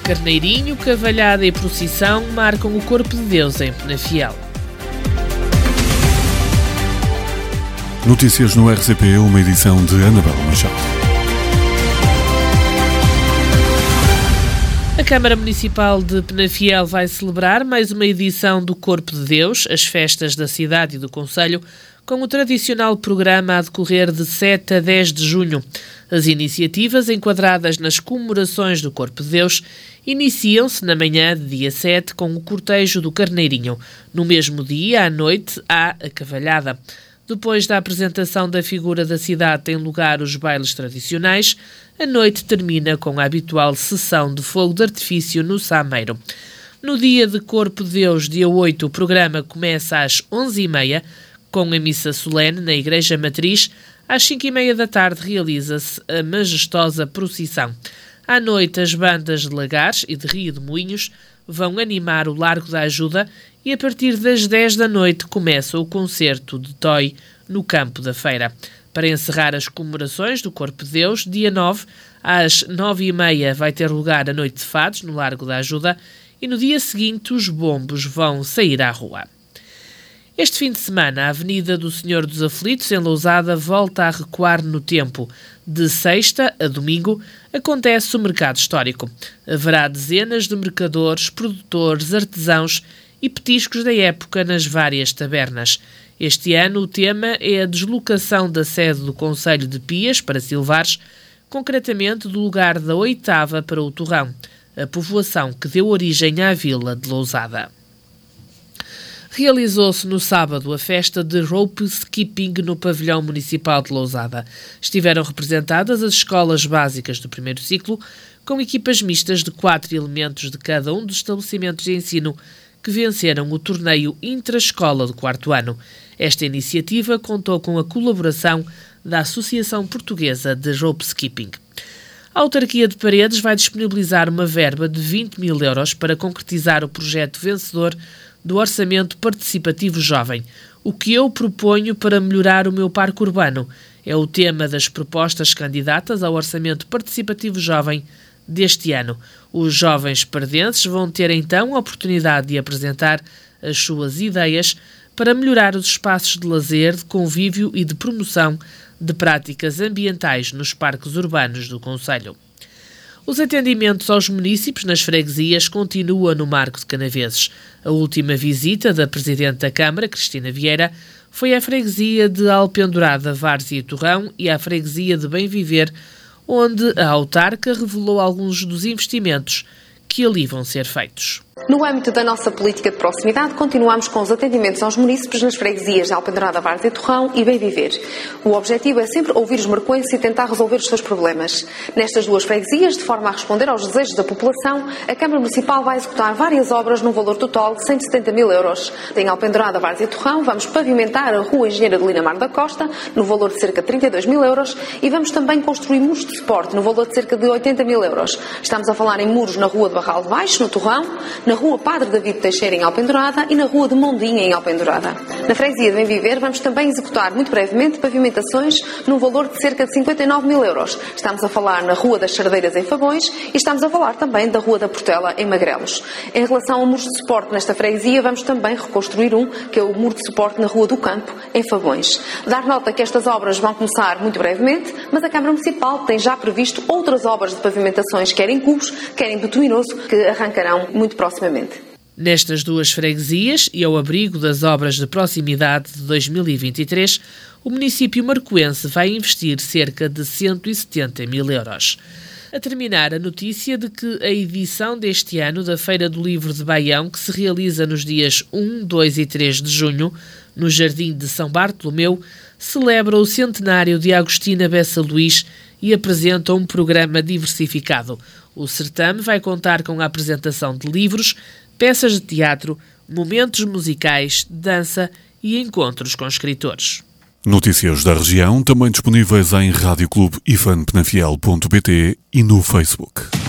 Carneirinho, cavalhada e procissão marcam o Corpo de Deus em Penafiel. Notícias no RCP, uma edição de Anabela Machado. A Câmara Municipal de Penafiel vai celebrar mais uma edição do Corpo de Deus, as festas da cidade e do concelho, com o tradicional programa a decorrer de 7 a 10 de junho. As iniciativas, enquadradas nas comemorações do Corpo de Deus, iniciam-se na manhã de dia 7 com o cortejo do Carneirinho. No mesmo dia, à noite, há a cavalhada. Depois da apresentação da figura da cidade têm lugar os bailes tradicionais. A noite termina com a habitual sessão de fogo de artifício no Sameiro. No dia de Corpo de Deus, dia 8, o programa começa às 11h30, com a missa solene na Igreja Matriz. Às 5h30 da tarde realiza-se a majestosa procissão. À noite, as bandas de Lagares e de Rio de Moinhos vão animar o Largo da Ajuda e a partir das 10 da noite começa o concerto de Toy no Campo da Feira. Para encerrar as comemorações do Corpo de Deus, dia 9, às 9h30 vai ter lugar a Noite de Fados no Largo da Ajuda e no dia seguinte os bombos vão sair à rua. Este fim de semana, a Avenida do Senhor dos Aflitos, em Lousada, volta a recuar no tempo. De sexta a domingo, acontece o mercado histórico. Haverá dezenas de mercadores, produtores, artesãos e petiscos da época nas várias tabernas. Este ano, o tema é a deslocação da sede do Concelho de Pias para Silvares, concretamente do lugar da Oitava para o Torrão, a povoação que deu origem à vila de Lousada. Realizou-se no sábado a festa de rope skipping no pavilhão municipal de Lousada. Estiveram representadas as escolas básicas do primeiro ciclo, com equipas mistas de 4 elementos de cada um dos estabelecimentos de ensino que venceram o torneio intra-escola do 4º ano. Esta iniciativa contou com a colaboração da Associação Portuguesa de Rope Skipping. A autarquia de Paredes vai disponibilizar uma verba de 20 mil euros para concretizar o projeto vencedor do Orçamento Participativo Jovem. O que eu proponho para melhorar o meu parque urbano é o tema das propostas candidatas ao Orçamento Participativo Jovem deste ano. Os jovens paredenses vão ter então a oportunidade de apresentar as suas ideias para melhorar os espaços de lazer, de convívio e de promoção de práticas ambientais nos parques urbanos do concelho. Os atendimentos aos munícipes nas freguesias continuam no Marco de Canaveses. A última visita da Presidente da Câmara, Cristina Vieira, foi à freguesia de Alpendurada, Várzea e Torrão e à freguesia de Bem Viver, onde a autarca revelou alguns dos investimentos que ali vão ser feitos. No âmbito da nossa política de proximidade, continuamos com os atendimentos aos munícipes nas freguesias de Alpendurada, Várzea e Torrão e Bem Viver. O objetivo é sempre ouvir os marcoenses e tentar resolver os seus problemas. Nestas duas freguesias, de forma a responder aos desejos da população, a Câmara Municipal vai executar várias obras num valor total de 170 mil euros. Em Alpendurada, Várzea e Torrão, vamos pavimentar a Rua Engenheira de Linamar da Costa, no valor de cerca de 32 mil euros, e vamos também construir muros de suporte, no valor de cerca de 80 mil euros. Estamos a falar em muros na Rua de Barral de Baixo, no Torrão, na Rua Padre David Teixeira, em Alpendurada, e na Rua de Mondinha, em Alpendurada. Na freguesia de Bem Viver, vamos também executar, muito brevemente, pavimentações num valor de cerca de 59 mil euros. Estamos a falar na Rua das Sardeiras, em Fagões, e estamos a falar também da Rua da Portela, em Magrelos. Em relação a muros de suporte nesta freguesia, vamos também reconstruir que é o muro de suporte na Rua do Campo, em Fagões. Dar nota que estas obras vão começar muito brevemente, mas a Câmara Municipal tem já previsto outras obras de pavimentações, quer em cubos, quer em bituminoso, que arrancarão muito proximamente. Nestas duas freguesias e ao abrigo das obras de proximidade de 2023, o município marcoense vai investir cerca de 170 mil euros. A terminar, a notícia de que a edição deste ano da Feira do Livro de Baião, que se realiza nos dias 1, 2 e 3 de junho, no Jardim de São Bartolomeu, celebra o centenário de Agostina Bessa Luís e apresenta um programa diversificado. O certame vai contar com a apresentação de livros, peças de teatro, momentos musicais, dança e encontros com escritores. Notícias da região também disponíveis em radioclubeifanpenafiel.pt e no Facebook.